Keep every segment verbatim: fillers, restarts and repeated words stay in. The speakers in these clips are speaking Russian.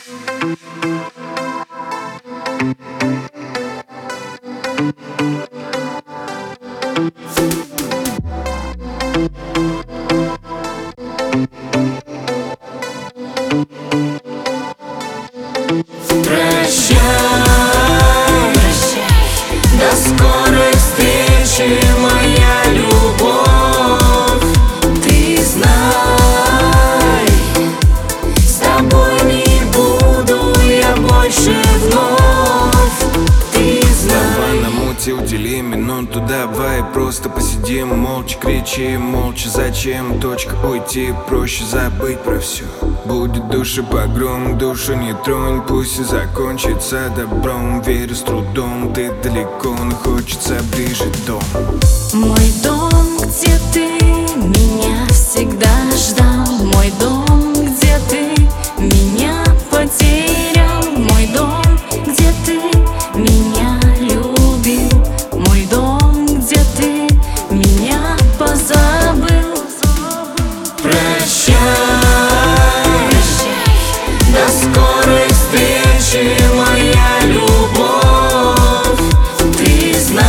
Прощай, до скорой встречи, моя любовь. Ты знай, с тобой не буду я больше вновь. Ты знай. На муте удели минуту, давай просто посидим, молча кричим, молча зачем, точка уйти, проще забыть про все. Будет душепогром, душу не тронь, пусть и закончится добром. Верю с трудом, ты далеко, но хочется ближе дом. Мой дом, где ты меня всегда ждал. Мой дом, где ты меня потерял. Мой дом, где ты меня любил. Мой дом, где ты меня позабыл. Прощай, до скорой встречи, моя любовь. Ты знай,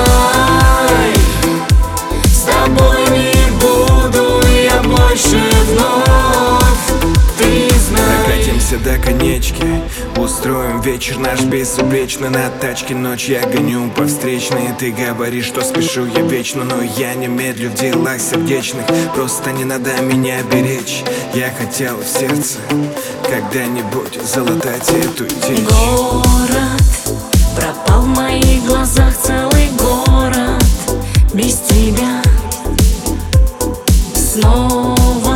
с тобой не буду я больше вновь. Ты знай. Докатимся до конечки, устроим вечер наш безупречный. На тачке ночь я гоню по встречной. Ты говоришь, что спешу я вечно, но я не медлю в делах сердечных. Просто не надо меня беречь. Я хотел в сердце когда-нибудь залатать эту течь. Город пропал в моих глазах, целый город без тебя. Снова